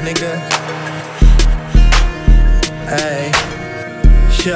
nigga. Hey, yo.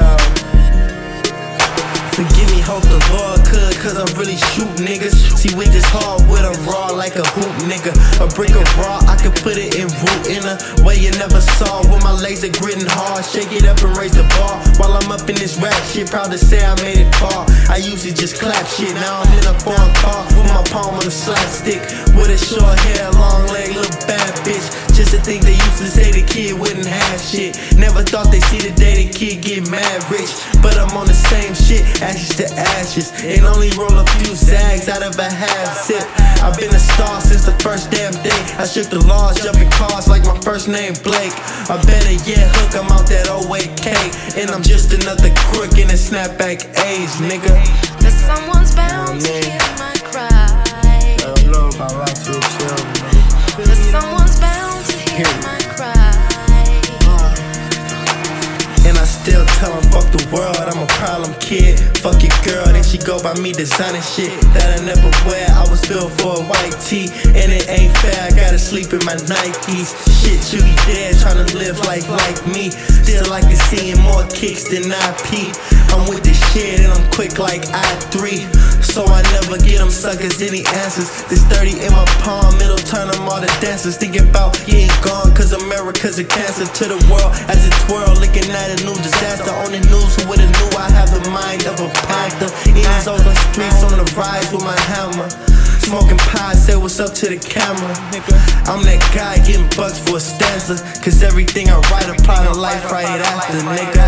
Forgive me, hope the Lord could, cause I'm really shoot niggas. See with this hardwood, I'm raw like a hoop nigga. A brick of raw, I could put it in root in a way you never saw. With my laser gritting hard, shake it up and raise the bar. While I'm up in this rap shit, proud to say I made it far. I used to just clap shit, now I'm in a foreign car with my palm on a slap stick. With a short hair, long leg, little bad bitch. Just to think they used to say the kid wouldn't have shit. Never thought they see the day the kid get mad rich. But I'm on the same shit, ashes to ashes, and only roll a few zags out of a half sip. I've been a star since the first damn day. I shook the laws, jumping cars like my first name Blake. I better hook, I'm out that OAK, and I'm just another crook in a snapback age, nigga. But someone's bound to hear my cry. I don't know if I like to chill, But someone's bound to hear my cry. And I still tell them fuck the world, I'm a problem kid. Fuck your girl, then she go by me designing shit that I never wear. I was built for a white tee, and it ain't fair, I gotta sleep in my Nikes. Shit, you be dead, tryna live like me. Still like to seeing more kicks than IP. I'm with this shit and I'm quick like I3. So I never get them suckers any answers. This 30 in my palm, it'll turn them all to dancers. Thinking about you ain't gone, cause America's a cancer to the world. As it twirl, looking at a new disaster. On the news, who would've knew I have the mind of a panther. In these open streets on the rise with my hammer. Smoking pie, say what's up to the camera. I'm that guy getting bucks for a stanza, cause everything I write apply to life right after, nigga.